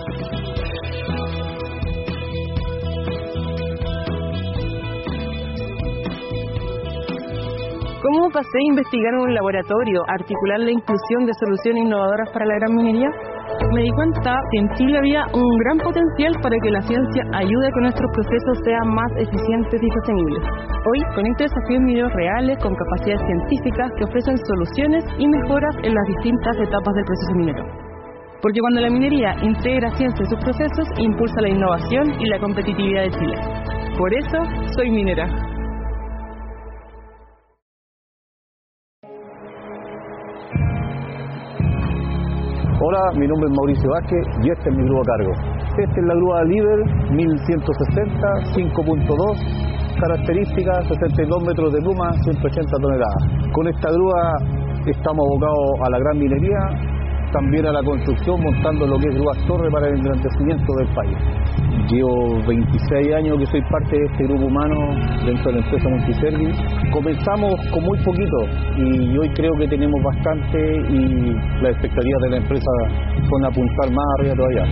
¿Cómo pasé a investigar en un laboratorio, a articular la inclusión de soluciones innovadoras para la gran minería? Me di cuenta que en Chile había un gran potencial para que la ciencia ayude a que nuestros procesos sean más eficientes y sostenibles. Hoy conecto desafíos mineros reales con capacidades científicas que ofrecen soluciones y mejoras en las distintas etapas del proceso minero. Porque cuando la minería integra ciencia en sus procesos, impulsa la innovación y la competitividad de Chile. Por eso, soy minera. Hola, mi nombre es Mauricio Vázquez y esta es mi grúa a cargo. Esta es la grúa Líder mil ciento sesenta, cinco punto dos, características sesenta y dos metros de pluma, ciento ochenta toneladas. Con esta grúa estamos abocados a la gran minería también a la construcción, montando lo que es grúas torre para el engrandecimiento del país. Llevo veintiséis años que soy parte de este grupo humano dentro de la empresa Multiservice. Comenzamos con muy poquito y hoy creo que tenemos bastante y las expectativas de la empresa son apuntar más arriba todavía.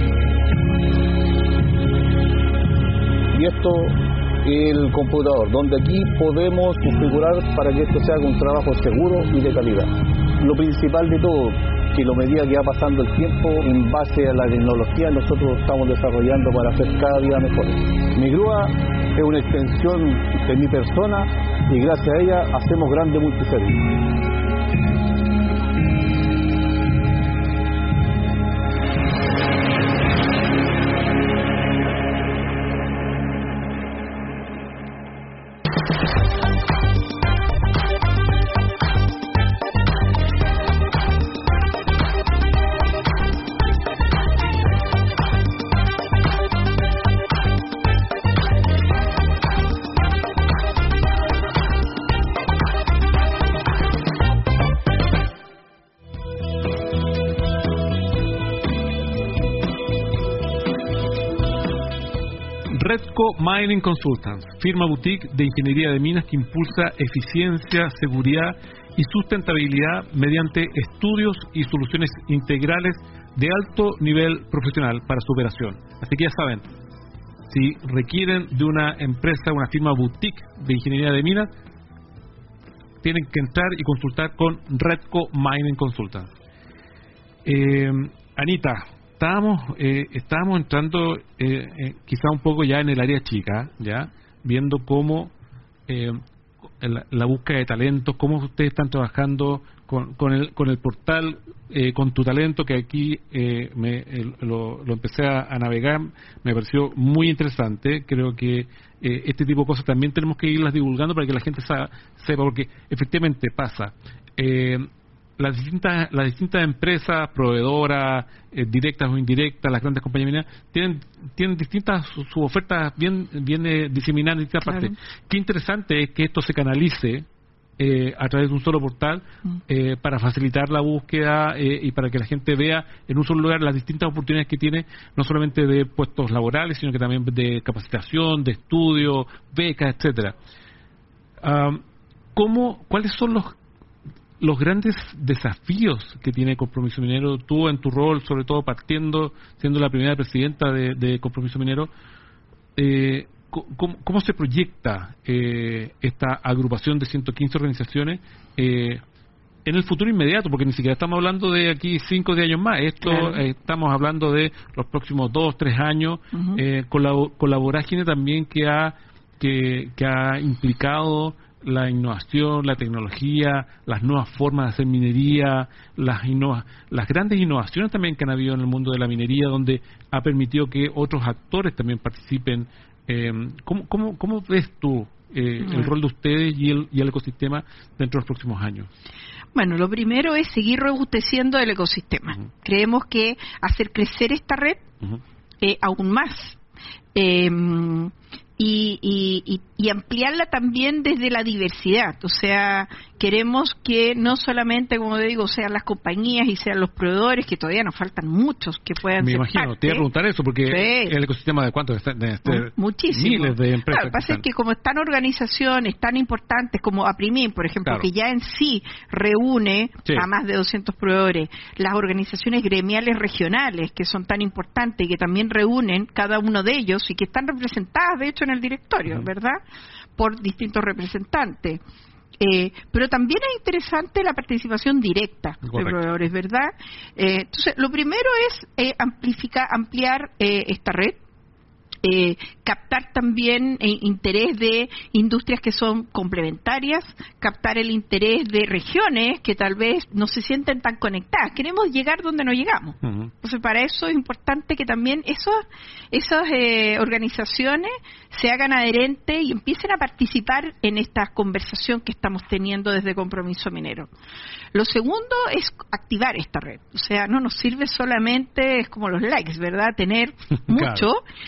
Y esto el computador, donde aquí podemos configurar para que esto sea un trabajo seguro y de calidad. Lo principal de todo, que a medida que va pasando el tiempo, en base a la tecnología, nosotros estamos desarrollando para hacer cada día mejores. Mi grúa es una extensión de mi persona y gracias a ella hacemos grande Multiservice. Redco Mining Consultants, firma boutique de ingeniería de minas que impulsa eficiencia, seguridad y sustentabilidad mediante estudios y soluciones integrales de alto nivel profesional para su operación. Así que ya saben, si requieren de una empresa, una firma boutique de ingeniería de minas, tienen que entrar y consultar con Redco Mining Consultants. Eh, Anita, Estábamos, eh, estábamos entrando eh, eh, quizá un poco ya en el área chica, ya viendo cómo eh, la, la búsqueda de talentos, cómo ustedes están trabajando con, con, el, con el portal eh, Con Tu Talento, que aquí eh, me, el, lo, lo empecé a, a navegar, me pareció muy interesante. Creo que eh, este tipo de cosas también tenemos que irlas divulgando para que la gente sa, sepa, porque efectivamente pasa. Eh, Las distintas, las distintas empresas, proveedoras, eh, directas o indirectas, las grandes compañías mineras, tienen, tienen distintas, sus su ofertas bien, bien eh, diseminadas en distintas claro. partes. Qué interesante es que esto se canalice eh, a través de un solo portal eh, para facilitar la búsqueda eh, y para que la gente vea en un solo lugar las distintas oportunidades que tiene, no solamente de puestos laborales, sino que también de capacitación, de estudio, becas, etcétera. Um, ¿cómo, ¿Cuáles son los los grandes desafíos que tiene Compromiso Minero? Tú en tu rol, sobre todo partiendo, siendo la primera presidenta de, de Compromiso Minero, eh, ¿cómo, ¿cómo se proyecta eh, esta agrupación de ciento quince organizaciones eh, en el futuro inmediato? Porque ni siquiera estamos hablando de aquí cinco o diez años más, esto claro. eh, estamos hablando de los próximos dos, tres años, uh-huh. eh, con, la, con la vorágine también que ha, que, que ha implicado la innovación, la tecnología, las nuevas formas de hacer minería, las innova- las grandes innovaciones también que han habido en el mundo de la minería, donde ha permitido que otros actores también participen. Eh, ¿cómo, cómo, ¿Cómo ves tú eh, el rol de ustedes y el, y el ecosistema dentro de los próximos años? Bueno, lo primero es seguir robusteciendo el ecosistema. Uh-huh. Creemos que hacer crecer esta red uh-huh. eh, aún más. Eh, Y, y, y ampliarla también desde la diversidad. O sea, queremos que no solamente, como digo, sean las compañías y sean los proveedores, que todavía nos faltan muchos que puedan Me ser imagino, parte. te iba a preguntar eso, porque sí. el ecosistema de cuántos, de, de, de muchísimos. Miles de empresas. Claro, lo que pasa es que como están organizaciones tan importantes como APRIMIN, por ejemplo, claro. que ya en sí reúne sí. a más de doscientos proveedores, las organizaciones gremiales regionales, que son tan importantes y que también reúnen cada uno de ellos y que están representadas, de hecho, en el directorio, uh-huh. ¿verdad?, por distintos representantes. Eh, pero también es interesante la participación directa Correcto. de proveedores, ¿verdad? Eh, entonces, lo primero es eh, amplificar, ampliar eh, esta red, eh, captar también eh, interés de industrias que son complementarias, captar el interés de regiones que tal vez no se sienten tan conectadas. Queremos llegar donde no llegamos. Uh-huh. Entonces, para eso es importante que también esos, esas eh, organizaciones se hagan adherentes y empiecen a participar en esta conversación que estamos teniendo desde Compromiso Minero. Lo segundo es activar esta red. O sea, no nos sirve solamente, es como los likes, ¿verdad?, tener mucho, claro. si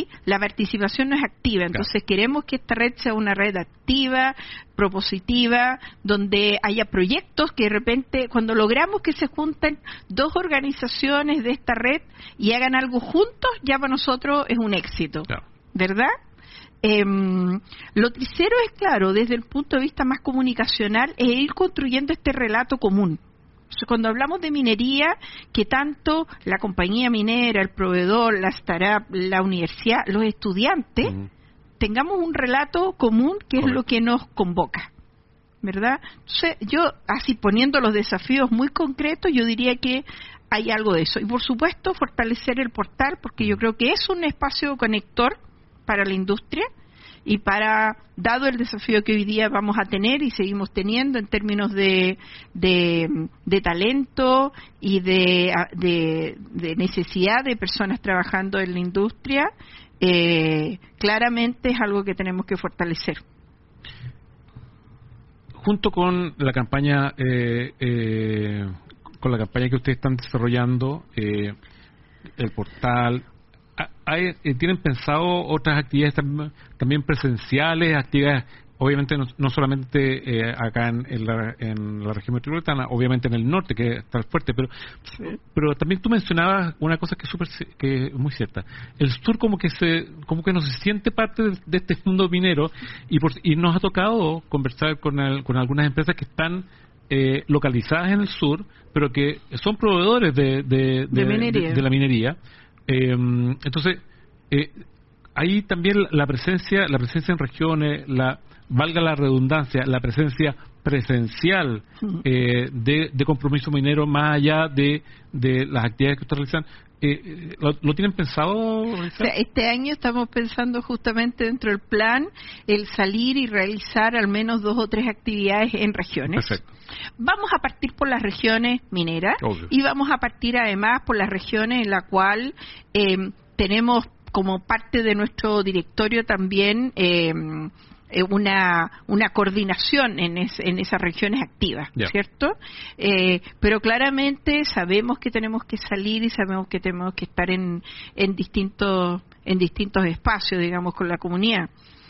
y la participación no es activa. Entonces claro. queremos que esta red sea una red activa, propositiva, donde haya proyectos que de repente, cuando logramos que se junten dos organizaciones de esta red y hagan algo juntos, ya para nosotros es un éxito, claro. ¿verdad? Eh, lo tercero es, claro, desde el punto de vista más comunicacional, es ir construyendo este relato común. Cuando hablamos de minería, que tanto la compañía minera, el proveedor, la startup, la universidad, los estudiantes, uh-huh. tengamos un relato común que Correcto. Es lo que nos convoca, ¿verdad? Entonces, yo, así poniendo los desafíos muy concretos, yo diría que hay algo de eso. Y, por supuesto, fortalecer el portal, porque yo creo que es un espacio conector para la industria, y para, dado el desafío que hoy día vamos a tener y seguimos teniendo en términos de de, de talento y de, de, de necesidad de personas trabajando en la industria, eh, claramente es algo que tenemos que fortalecer. Junto con la campaña eh, eh, con la campaña que ustedes están desarrollando, eh, el portal, ¿Hay, ¿tienen pensado otras actividades tam, también presenciales, actividades, obviamente no, no solamente eh, acá en, en, la, en la región metropolitana, obviamente en el norte, que está fuerte, pero sí. pero también tú mencionabas una cosa que es super, que es muy cierta. El sur como que se como que no se siente parte de, de este mundo minero, y, por, y nos ha tocado conversar con, el, con algunas empresas que están eh, localizadas en el sur, pero que son proveedores de, de, de, de, minería. de, de la minería. Eh, entonces, eh, ahí también la presencia, la presencia en regiones, la valga la redundancia, la presencia presencial eh, de, de compromiso minero, más allá de, de las actividades que ustedes realizan, eh, ¿lo, ¿lo tienen pensado? O sea, este año estamos pensando justamente dentro del plan el salir y realizar al menos dos o tres actividades en regiones. Perfecto. Vamos a partir por las regiones mineras. Obvio. Y vamos a partir además por las regiones en la cual eh, tenemos como parte de nuestro directorio también eh, una una coordinación en, es, en esas regiones activas, yeah. ¿cierto? Eh, pero claramente sabemos que tenemos que salir y sabemos que tenemos que estar en, en distintos en distintos espacios, digamos, con la comunidad.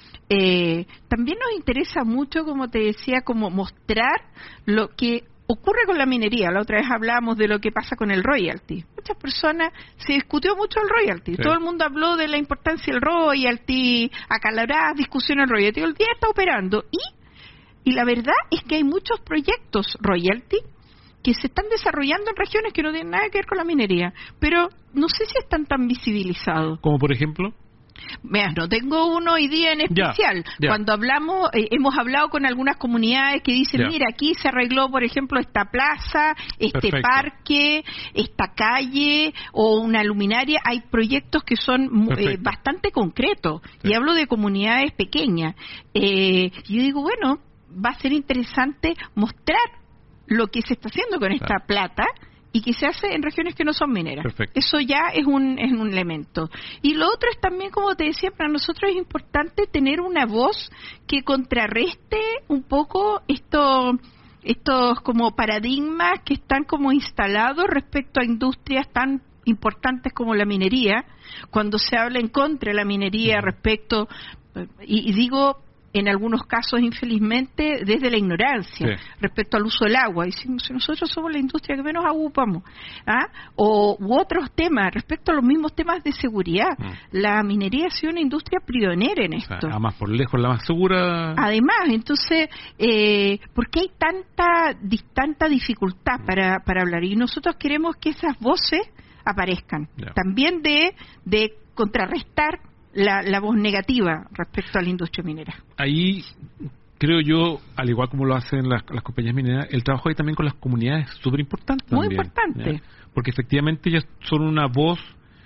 Eh, también nos interesa mucho, como te decía, como mostrar lo que ocurre con la minería. La otra vez hablamos de lo que pasa con el royalty. Muchas personas, se discutió mucho el royalty. Sí. Todo el mundo habló de la importancia del royalty, acaloradas discusiones del royalty. El día está operando y, y la verdad es que hay muchos proyectos royalty que se están desarrollando en regiones que no tienen nada que ver con la minería, pero no sé si están tan visibilizados. ¿Como por ejemplo? Mira, no tengo uno hoy día en especial. Ya, ya. Cuando hablamos, eh, hemos hablado con algunas comunidades que dicen, ya. mira, aquí se arregló, por ejemplo, esta plaza, este Perfecto. Parque, esta calle o una luminaria. Hay proyectos que son eh, bastante concretos. Sí. Y hablo de comunidades pequeñas. Eh, yo digo, bueno, va a ser interesante mostrar lo que se está haciendo con esta claro. plata y que se hace en regiones que no son mineras. Perfecto. Eso ya es un es un elemento. Y lo otro es también, como te decía, para nosotros es importante tener una voz que contrarreste un poco esto, estos como paradigmas que están como instalados respecto a industrias tan importantes como la minería, cuando se habla en contra de la minería respecto, y, y digo en algunos casos, infelizmente, desde la ignorancia sí. respecto al uso del agua. Y si, si nosotros somos la industria que menos agua ocupamos, ¿ah? o u otros temas, respecto a los mismos temas de seguridad. Mm. La minería ha sido una industria pionera en esto. O sea, además, por lejos, la más segura. Además, entonces, eh, ¿por qué hay tanta, tanta dificultad mm. para, para hablar? Y nosotros queremos que esas voces aparezcan. Yeah. También de, de contrarrestar La, la voz negativa respecto a la industria minera. Ahí creo yo, al igual como lo hacen las, las compañías mineras, el trabajo ahí también con las comunidades es súper importante. Muy también, importante. ¿ya? Porque efectivamente ellas son una voz,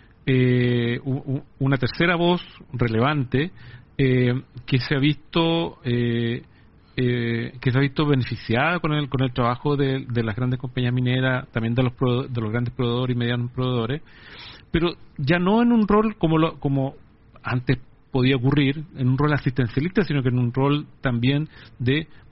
eh, una tercera voz relevante eh, que se ha visto eh, eh, que se ha visto beneficiada con el con el trabajo de, de las grandes compañías mineras, también de los de los grandes proveedores y medianos proveedores, pero ya no en un rol como lo, como antes podía ocurrir, en un rol asistencialista, sino que en un rol también de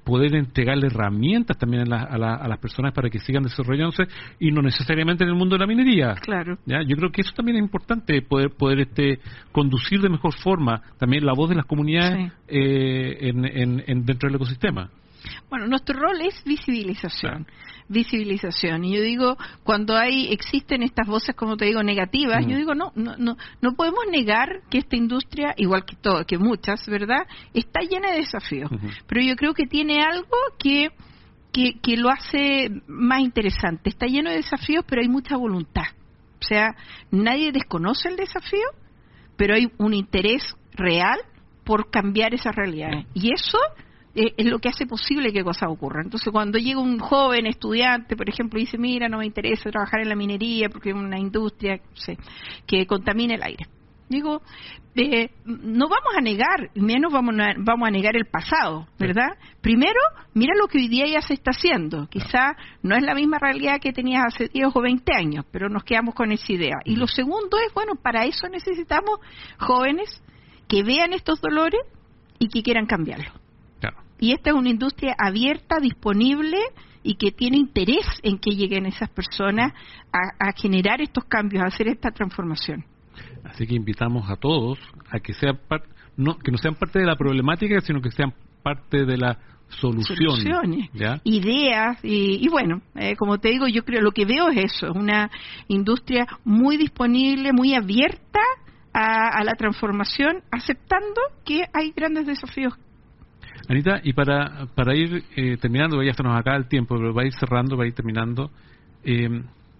poder entregarle herramientas también a, la, a, la, a las personas para que sigan desarrollándose y no necesariamente en el mundo de la minería. Claro. ¿Ya? Yo creo que eso también es importante, poder poder este conducir de mejor forma también la voz de las comunidades sí. eh, en, en, en dentro del ecosistema. Bueno, nuestro rol es visibilización. Claro. Visibilización. Y yo digo, cuando hay existen estas voces, como te digo, negativas, mm. yo digo, no, no, no, no podemos negar que esta industria, igual que todo, que muchas, ¿verdad?, está llena de desafíos. Uh-huh. Pero yo creo que tiene algo que, que, que lo hace más interesante. Está lleno de desafíos, pero hay mucha voluntad. O sea, nadie desconoce el desafío, pero hay un interés real por cambiar esas realidades. Y eso es lo que hace posible que cosas ocurran. Entonces, cuando llega un joven estudiante, por ejemplo, y dice, mira, no me interesa trabajar en la minería porque es una industria, no sé, que contamina el aire. Digo, eh, no vamos a negar, menos vamos a, vamos a negar el pasado, ¿verdad? Sí. Primero, mira lo que hoy día ya se está haciendo. Quizá no es la misma realidad que tenías hace diez o veinte años, pero nos quedamos con esa idea. Y lo segundo es, bueno, para eso necesitamos jóvenes que vean estos dolores y que quieran cambiarlo. Y esta es una industria abierta, disponible y que tiene interés en que lleguen esas personas a, a generar estos cambios, a hacer esta transformación. Así que invitamos a todos a que sean par, no, que no sean parte de la problemática, sino que sean parte de la solución. Soluciones, ¿ya? Ideas y, y bueno, eh, como te digo, yo creo lo que veo es eso, es una industria muy disponible, muy abierta a, a la transformación, aceptando que hay grandes desafíos. Anita, y para para ir eh, terminando, ya se nos acaba el tiempo, pero va a ir cerrando, va a ir terminando. Eh,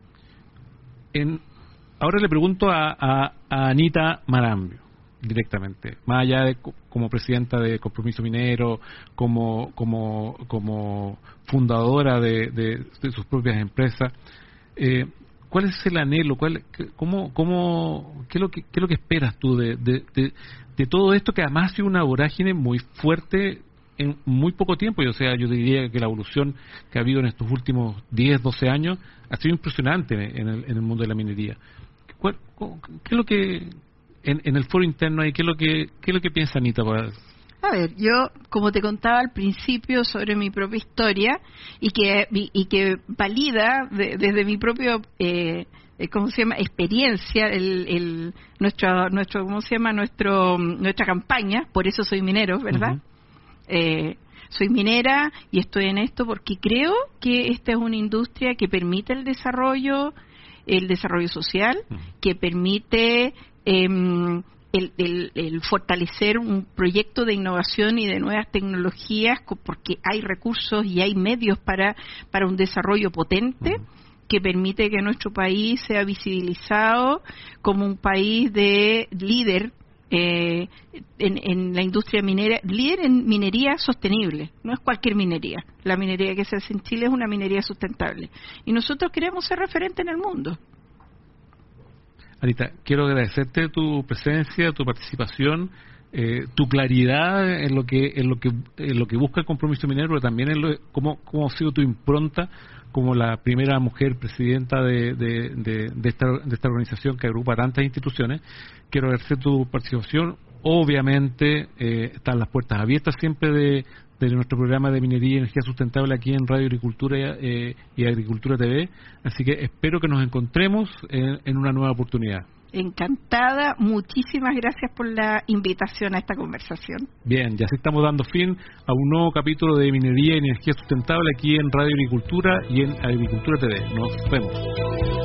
en, ahora le pregunto a, a, a Anita Marambio, directamente, más allá de como presidenta de Compromiso Minero, como como como fundadora de, de, de sus propias empresas. Eh, ¿Cuál es el anhelo? ¿Cuál, cómo, cómo, qué, es lo que, ¿Qué es lo que esperas tú de, de, de, de todo esto que además ha sido una vorágine muy fuerte en muy poco tiempo? Y, o sea, yo diría que la evolución que ha habido en estos últimos diez, doce años ha sido impresionante en el, en el mundo de la minería. ¿Cuál, ¿Qué es lo que, en, en el foro interno ahí, qué es lo que, qué es lo que piensa Anita? A ver, yo, como te contaba al principio sobre mi propia historia y que y que valida de, desde mi propio, eh, ¿cómo se llama? Experiencia, el, el nuestro, nuestro, ¿cómo se llama? Nuestro, nuestra campaña, por eso soy minero, ¿verdad? Uh-huh. Eh, soy minera y estoy en esto porque creo que esta es una industria que permite el desarrollo, el desarrollo social, uh-huh. que permite eh, El, el, el fortalecer un proyecto de innovación y de nuevas tecnologías, porque hay recursos y hay medios para, para un desarrollo potente uh-huh. que permite que nuestro país sea visibilizado como un país de líder eh, en, en la industria minera, líder en minería sostenible. No es cualquier minería. La minería que se hace en Chile es una minería sustentable. Y nosotros queremos ser referente en el mundo. Anita, quiero agradecerte tu presencia, tu participación, eh, tu claridad en lo que en lo que en lo que busca el Compromiso Minero, pero también en lo, cómo, cómo ha sido tu impronta como la primera mujer presidenta de, de, de, de, esta, de esta organización que agrupa tantas instituciones. Quiero agradecer tu participación. Obviamente eh, están las puertas abiertas siempre de, de nuestro programa de Minería y Energía Sustentable aquí en Radio Agricultura eh, y Agricultura T V, así que espero que nos encontremos en, en una nueva oportunidad. Encantada, muchísimas gracias por la invitación a esta conversación. Bien, ya se estamos dando fin a un nuevo capítulo de Minería y Energía Sustentable aquí en Radio Agricultura y en Agricultura T V. Nos vemos.